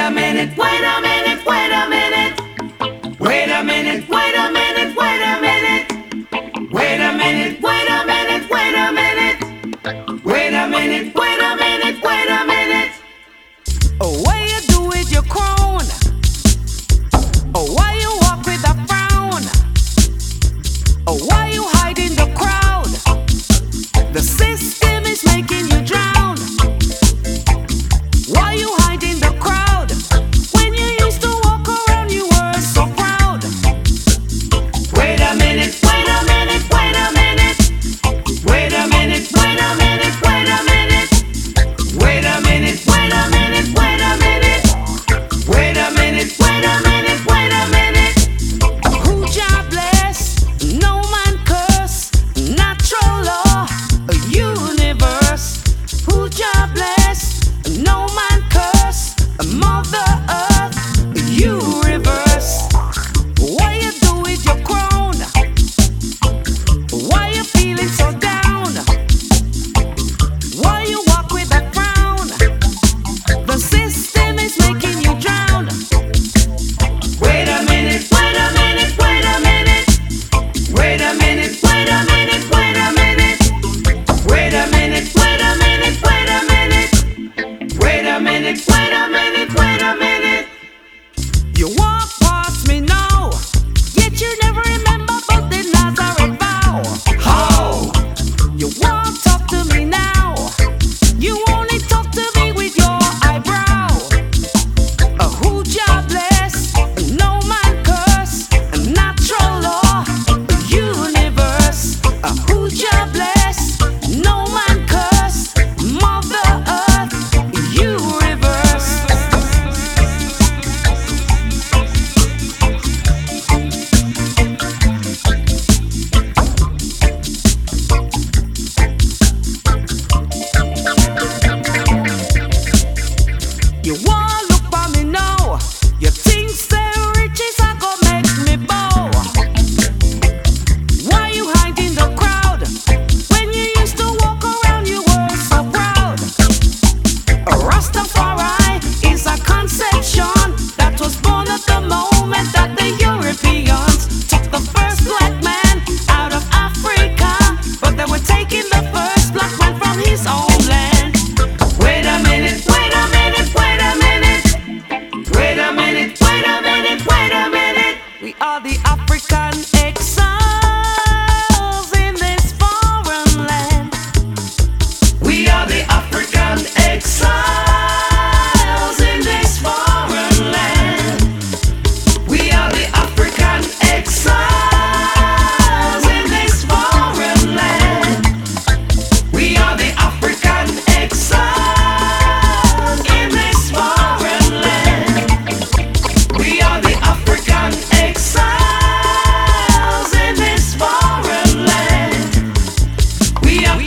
a minute, wait a minute, wait a minute. Wait a minute, wait a minute, wait a minute. Wait a minute, wait a minute, wait a minute. Wait a minute, wait a minute, wait a minute. Oh, what you do with your crown? Oh, why you walk with a frown? Oh, why you hide in the crowd? The system is making you drown. Why you hide in the crowd? When you used to walk around, you were so proud. Wait a minute, wait a minute, wait a minute. Wait a minute, wait a minute, wait a minute. Wait a minute, wait a minute, wait a minute. Wait a minute, wait a minute, wait a minute. Who Jah bless? No man curse. Natural law, a universe. Who Jah bless? No man curse. Mother Earth, you reverse. What you do with your crown? Why you feeling so down? Why you walk with a frown? The system is making you drown. Wait a minute, wait a minute, wait a minute. Wait a minute, wait a minute, wait a minute. Wait a minute, wait a minute, wait a minute. Wait a minute, wait a minute, wait a minute. You walk past me now, yet you never remember about the Nazareth vow. How? You won't talk to me now. You only talk to me with your eyebrow. Who Jah bless? No man curse. Natural law, universe. Who Jah bless? No man curse. Mother Earth, you reverse. You want look for me now. You think say riches are gonna make me bow. Why you hide in the crowd? When you used to walk around, you were so proud. A Rastafari is a conception that was born at the moment that the Europeans took the first black man out of Africa, but they were taking the first black man from his homeland. Wait a minute, wait a minute, wait a minute. Wait a minute, wait a minute, wait a minute. We are the African exiles in this foreign land. We are the African exiles in this foreign land. We are the African exiles in this foreign land. We are the African exiles in this foreign land. We are the African exiles in this foreign land. We are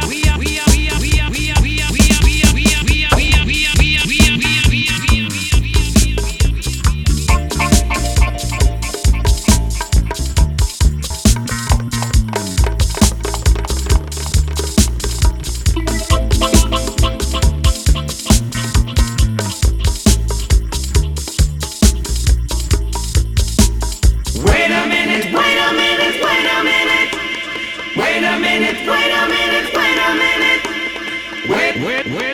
Wait a minute, wait a minute, wait a minute. Wait a minute, wait a minute, wait a minute. Wait.